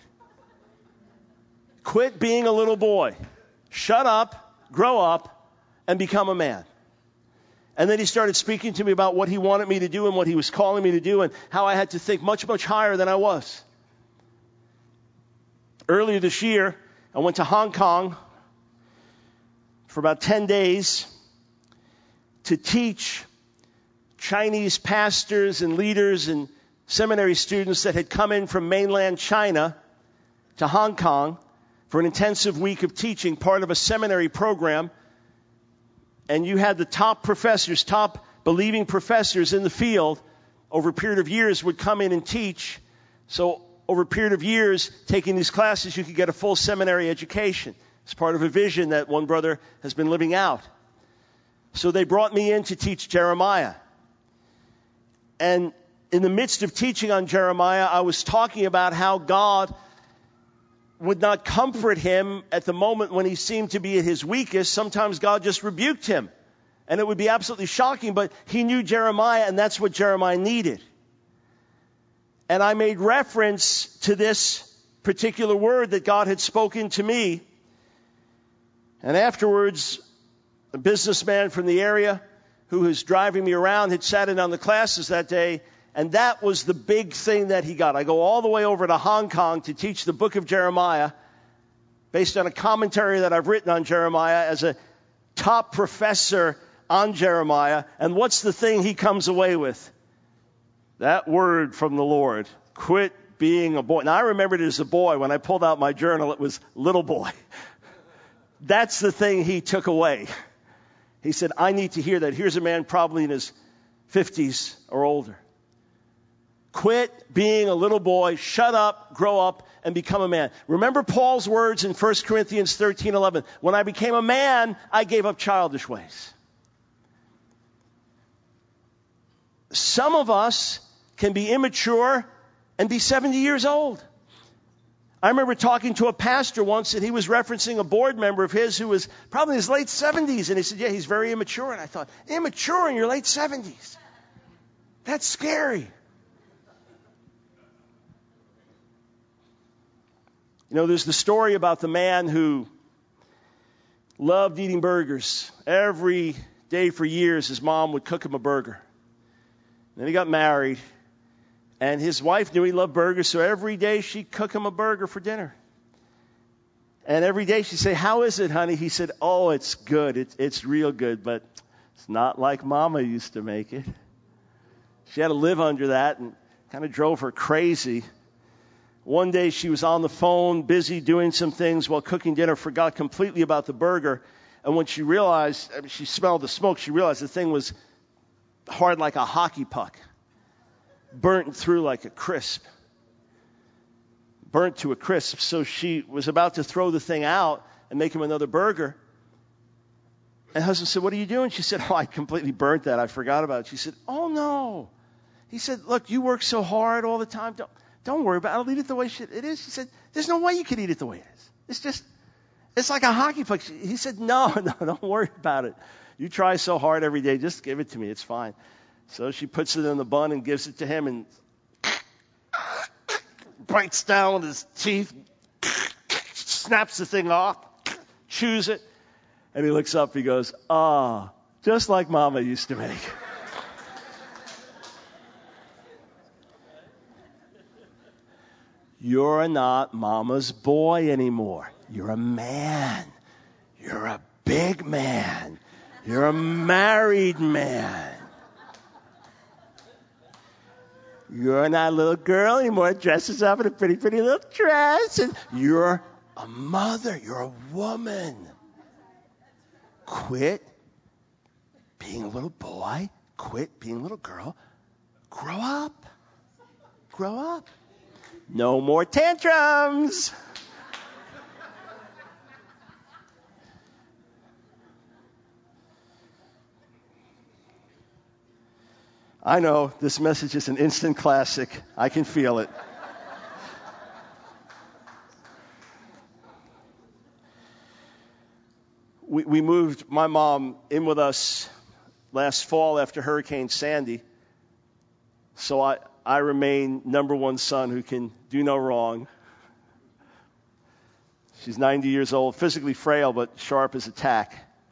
Quit being a little boy, shut up, grow up, and become a man. And then He started speaking to me about what He wanted me to do and what He was calling me to do and how I had to think much, much higher than I was. Earlier this year, I went to Hong Kong for about 10 days to teach Chinese pastors and leaders and seminary students that had come in from mainland China to Hong Kong for an intensive week of teaching, part of a seminary program. And you had the top professors, top believing professors in the field over a period of years would come in and teach. So over a period of years, taking these classes, you could get a full seminary education. It's part of a vision that one brother has been living out. So they brought me in to teach Jeremiah. And in the midst of teaching on Jeremiah, I was talking about how God would not comfort him at the moment when he seemed to be at his weakest. Sometimes God just rebuked him. And it would be absolutely shocking, but He knew Jeremiah, and that's what Jeremiah needed. And I made reference to this particular word that God had spoken to me. And afterwards, a businessman from the area who was driving me around had sat in on the classes that day, and that was the big thing that he got. I go all the way over to Hong Kong to teach the book of Jeremiah based on a commentary that I've written on Jeremiah as a top professor on Jeremiah. And what's the thing he comes away with? That word from the Lord. Quit being a boy. Now, I remembered it as a boy. When I pulled out my journal, it was little boy. That's the thing he took away. He said, I need to hear that. Here's a man probably in his 50s or older. Quit being a little boy, shut up, grow up, and become a man. Remember Paul's words in 1 Corinthians 13:11. When I became a man, I gave up childish ways. Some of us can be immature and be 70 years old. I remember talking to a pastor once, and he was referencing a board member of his who was probably in his late 70s. And he said, yeah, he's very immature. And I thought, immature in your late 70s? That's scary. You know, there's the story about the man who loved eating burgers. Every day for years, his mom would cook him a burger. Then he got married, and his wife knew he loved burgers, so every day she'd cook him a burger for dinner. And every day she'd say, how is it, honey? He said, oh, it's good. It's real good, but it's not like Mama used to make it. She had to live under that and kind of drove her crazy. One day she was on the phone, busy doing some things while cooking dinner, forgot completely about the burger. And when she realized, she smelled the smoke, she realized the thing was hard like a hockey puck, burnt through like a crisp, burnt to a crisp. So she was about to throw the thing out and make him another burger. And husband said, what are you doing? She said, oh, I completely burnt that. I forgot about it. She said, oh, no. He said, look, you work so hard all the time. Don't worry about it. I'll eat it the way it is. She said, there's no way you could eat it the way it is. It's like a hockey puck. He said, no, don't worry about it. You try so hard every day. Just give it to me. It's fine. So she puts it in the bun and gives it to him and bites down with his teeth, snaps the thing off, chews it. And he looks up. He goes, just like Mama used to make. You're not Mama's boy anymore. You're a man. You're a big man. You're a married man. You're not a little girl anymore, dresses up in a pretty, pretty little dress. And you're a mother. You're a woman. Quit being a little boy. Quit being a little girl. Grow up. Grow up. No more tantrums. I know this message is an instant classic. I can feel it. We moved my mom in with us last fall after Hurricane Sandy. So I remain number one son who can do no wrong. She's 90 years old, physically frail, but sharp as a tack.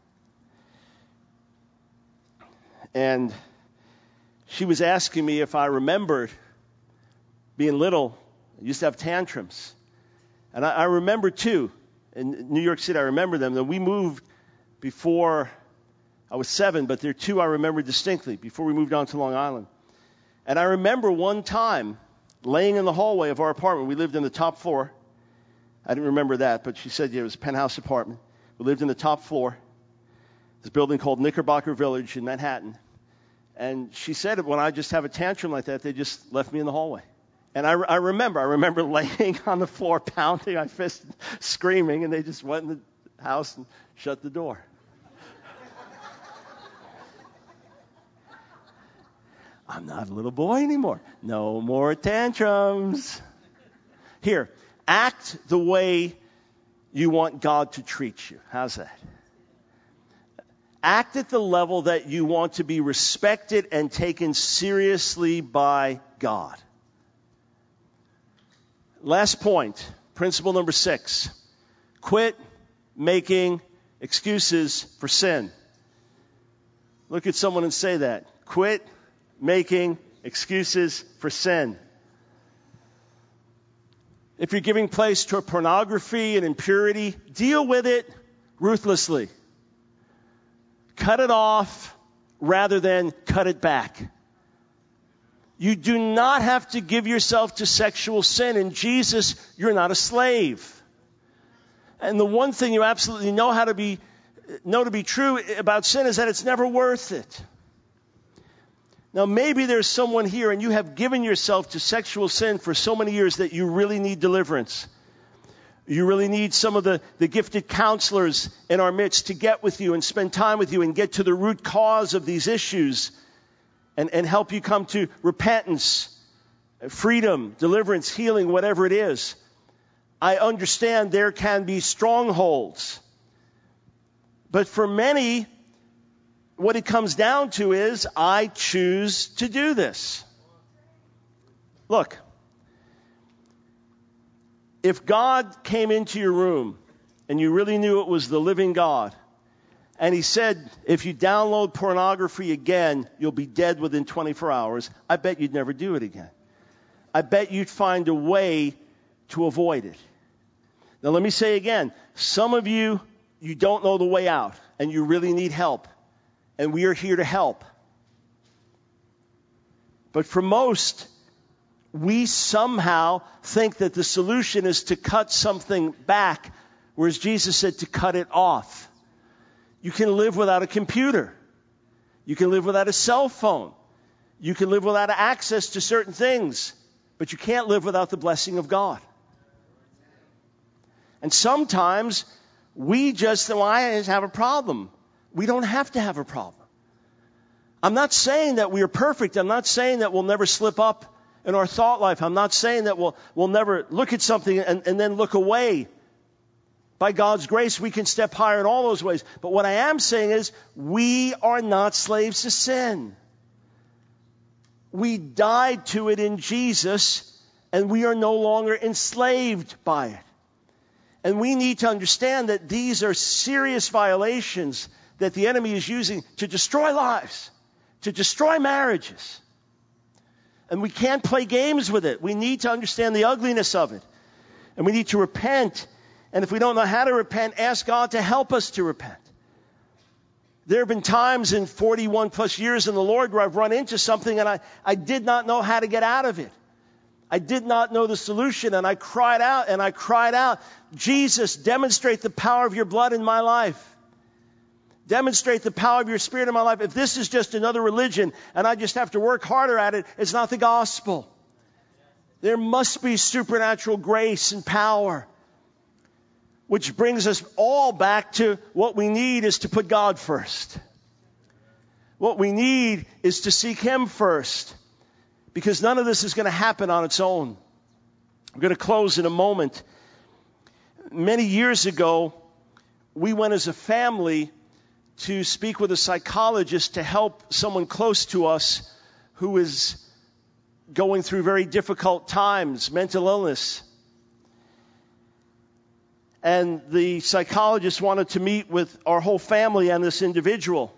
And she was asking me if I remembered being little. I used to have tantrums. And I remember, too, in New York City, I remember them. That we moved before I was 7, but there are 2 I remember distinctly before we moved on to Long Island. And I remember one time laying in the hallway of our apartment. We lived in the top floor. I didn't remember that, but she said, yeah, it was a penthouse apartment. We lived in the top floor. This building called Knickerbocker Village in Manhattan. And she said when I just have a tantrum like that, they just left me in the hallway. And I remember laying on the floor, pounding my fist, screaming, and they just went in the house and shut the door. I'm not a little boy anymore. No more tantrums. Here, act the way you want God to treat you. How's that? Act at the level that you want to be respected and taken seriously by God. Last point, principle number 6. Quit making excuses for sin. Look at someone and say that. Quit making excuses for sin. If you're giving place to pornography and impurity, deal with it ruthlessly. Cut it off rather than cut it back. You do not have to give yourself to sexual sin. In Jesus, you're not a slave. And the one thing you absolutely know to be true about sin is that it's never worth it. Now, maybe there's someone here and you have given yourself to sexual sin for so many years that you really need deliverance. You really need some of the gifted counselors in our midst to get with you and spend time with you and get to the root cause of these issues and help you come to repentance, freedom, deliverance, healing, whatever it is. I understand there can be strongholds. But for many, what it comes down to is, I choose to do this. Look, if God came into your room and you really knew it was the living God, and he said, if you download pornography again, you'll be dead within 24 hours, I bet you'd never do it again. I bet you'd find a way to avoid it. Now let me say again, some of you don't know the way out, and you really need help. And we are here to help. But for most, we somehow think that the solution is to cut something back, whereas Jesus said to cut it off. You can live without a computer. You can live without a cell phone. You can live without access to certain things. But you can't live without the blessing of God. And sometimes we just have a problem. We don't have to have a problem. I'm not saying that we are perfect. I'm not saying that we'll never slip up in our thought life. I'm not saying that we'll never look at something and then look away. By God's grace, we can step higher in all those ways. But what I am saying is, we are not slaves to sin. We died to it in Jesus, and we are no longer enslaved by it. And we need to understand that these are serious violations that the enemy is using to destroy lives, to destroy marriages. And we can't play games with it. We need to understand the ugliness of it. And we need to repent. And if we don't know how to repent, ask God to help us to repent. There have been times in 41 plus years in the Lord where I've run into something and I did not know how to get out of it. I did not know the solution, and I cried out, Jesus, demonstrate the power of your blood in my life. Demonstrate the power of your Spirit in my life. If this is just another religion and I just have to work harder at it, it's not the gospel. There must be supernatural grace and power. Which brings us all back to what we need is to put God first. What we need is to seek Him first. Because none of this is going to happen on its own. I'm going to close in a moment. Many years ago, we went as a family to speak with a psychologist to help someone close to us who is going through very difficult times, mental illness. And the psychologist wanted to meet with our whole family and this individual.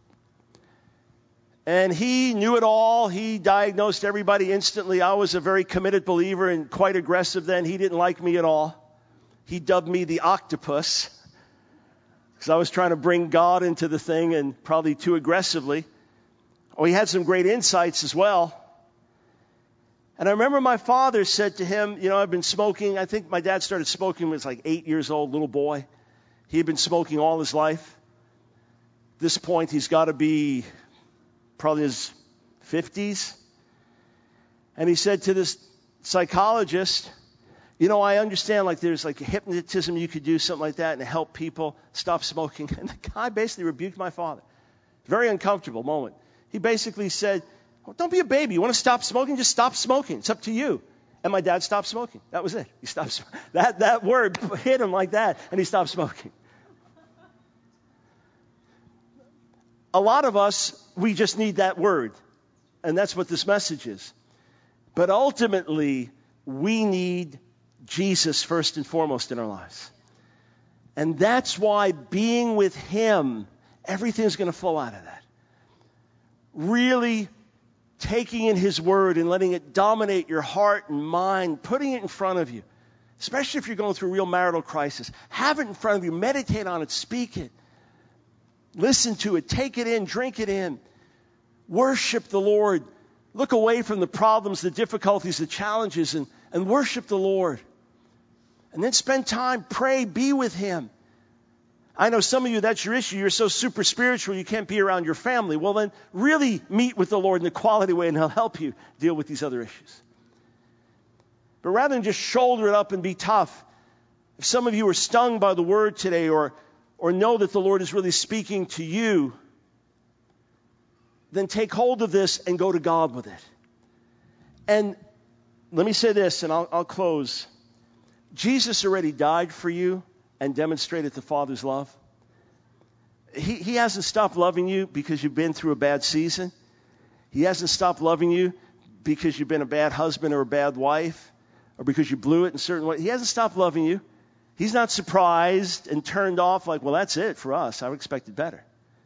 And he knew it all. He diagnosed everybody instantly. I was a very committed believer and quite aggressive then. He didn't like me at all. He dubbed me the octopus because I was trying to bring God into the thing and probably too aggressively. Oh, he had some great insights as well. And I remember my father said to him, I've been smoking. I think my dad started smoking when he was like 8 years old, little boy. He had been smoking all his life. At this point, he's got to be probably his 50s. And he said to this psychologist, I understand there's hypnotism you could do, something like that, and help people stop smoking. And the guy basically rebuked my father. Very uncomfortable moment. He basically said, don't be a baby. You want to stop smoking? Just stop smoking. It's up to you. And my dad stopped smoking. That was it. He stopped smoking. That word hit him like that, and he stopped smoking. A lot of us, we just need that word. And that's what this message is. But ultimately, we need Jesus first and foremost in our lives. And that's why being with Him, everything's going to flow out of that. Really taking in His Word and letting it dominate your heart and mind, putting it in front of you, especially if you're going through a real marital crisis. Have it in front of you. Meditate on it. Speak it. Listen to it. Take it in. Drink it in. Worship the Lord. Look away from the problems, the difficulties, the challenges, and worship the Lord. And then spend time, pray, be with Him. I know some of you, that's your issue. You're so super spiritual you can't be around your family. Well, then really meet with the Lord in a quality way, and He'll help you deal with these other issues. But rather than just shoulder it up and be tough, if some of you are stung by the word today or know that the Lord is really speaking to you, then take hold of this and go to God with it. And let me say this, and I'll close. Jesus already died for you and demonstrated the Father's love. He hasn't stopped loving you because you've been through a bad season. He hasn't stopped loving you because you've been a bad husband or a bad wife or because you blew it in certain ways. He hasn't stopped loving you. He's not surprised and turned off like, well, that's it for us. I expected better.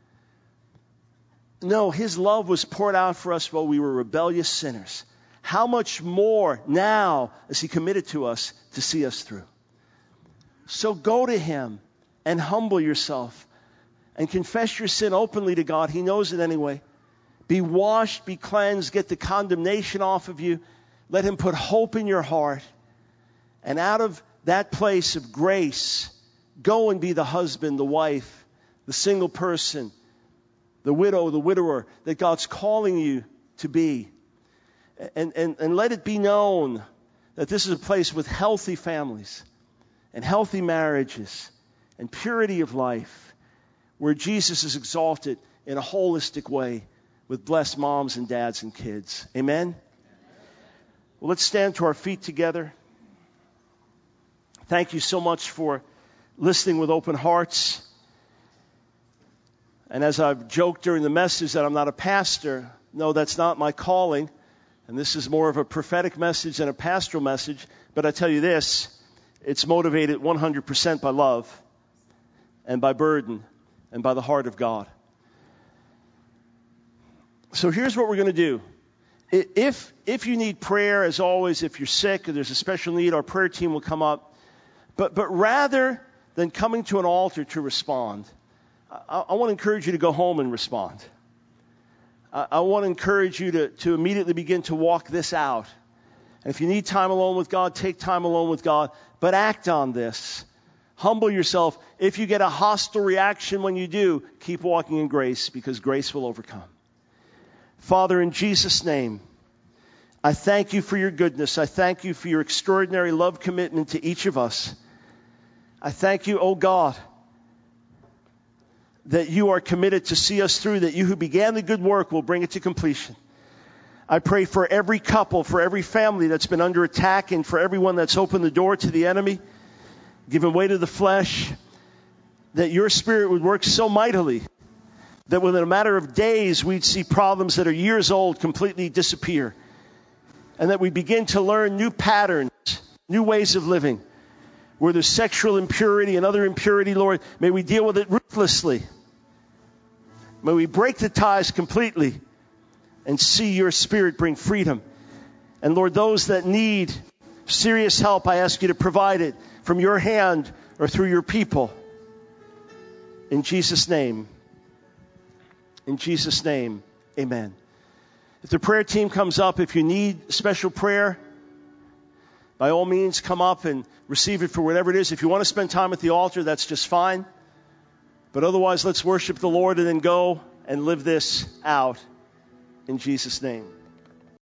No, His love was poured out for us while we were rebellious sinners. How much more now is He committed to us to see us through? So go to Him and humble yourself and confess your sin openly to God. He knows it anyway. Be washed, be cleansed, get the condemnation off of you. Let Him put hope in your heart. And out of that place of grace, go and be the husband, the wife, the single person, the widow, the widower that God's calling you to be. And let it be known that this is a place with healthy families and healthy marriages and purity of life where Jesus is exalted in a holistic way with blessed moms and dads and kids. Amen? Well, let's stand to our feet together. Thank you so much for listening with open hearts. And as I've joked during the message that I'm not a pastor, no, that's not my calling. And this is more of a prophetic message than a pastoral message. But I tell you this, it's motivated 100% by love and by burden and by the heart of God. So here's what we're going to do. If you need prayer, as always, if you're sick or there's a special need, our prayer team will come up. But rather than coming to an altar to respond, I want to encourage you to go home and respond. I want to encourage you to immediately begin to walk this out. And if you need time alone with God, take time alone with God. But act on this. Humble yourself. If you get a hostile reaction when you do, keep walking in grace because grace will overcome. Father, in Jesus' name, I thank you for your goodness. I thank you for your extraordinary love commitment to each of us. I thank you, oh God, that you are committed to see us through, that you who began the good work will bring it to completion. I pray for every couple, for every family that's been under attack, and for everyone that's opened the door to the enemy, given way to the flesh, that your Spirit would work so mightily that within a matter of days we'd see problems that are years old completely disappear, and that we begin to learn new patterns, new ways of living. Where there's sexual impurity and other impurity, Lord, may we deal with it ruthlessly. May we break the ties completely and see your Spirit bring freedom. And Lord, those that need serious help, I ask you to provide it from your hand or through your people. In Jesus' name. In Jesus' name, amen. If the prayer team comes up, if you need special prayer, by all means, come up and receive it for whatever it is. If you want to spend time at the altar, that's just fine. But otherwise, let's worship the Lord and then go and live this out in Jesus' name.